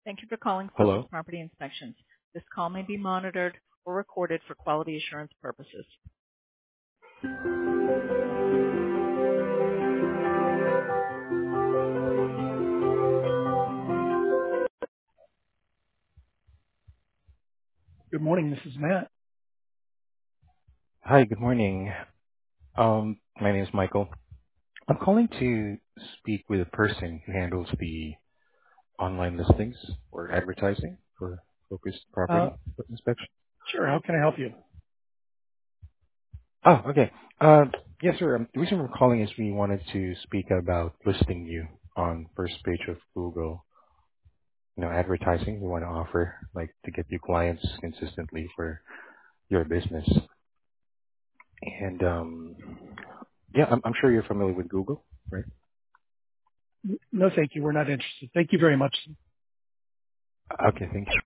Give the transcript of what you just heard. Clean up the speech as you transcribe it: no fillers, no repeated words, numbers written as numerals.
Thank you for calling Focus Hello. Property Inspections. This call may be monitored or recorded for quality assurance purposes. Good morning. This is Matt. Hi, good morning. My name is Michael. I'm calling to speak with a person who handles the online listings or advertising for focused Uh, property inspection. Sure. How can I help you? Oh, okay. Yes, sir. The reason we're calling is we wanted to speak about listing you on first page of Google. Advertising we want to offer, like to get you clients consistently for your business. And yeah, I'm sure you're familiar with Google, right? No, thank you. We're not interested. Thank you very much. Okay, thank you.